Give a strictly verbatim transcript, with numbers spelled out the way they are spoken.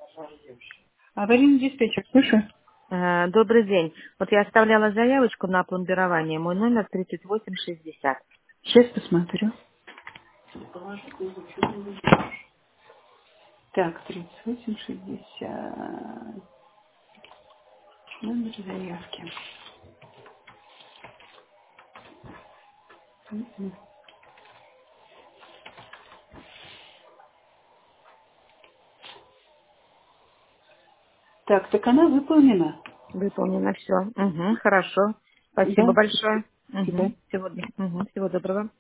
Аварийный диспетчер, слышу. Э, Добрый день. Вот я оставляла заявочку на пломбирование. Мой номер тридцать восемь шестьдесят. Сейчас посмотрю. Так, тридцать восемь шестьдесят. Номер заявки. Мгм. Так, так она выполнена. Выполнено все. Угу, хорошо. Спасибо Да, большое. спасибо. Угу. Всего, д- мгм. Всего доброго.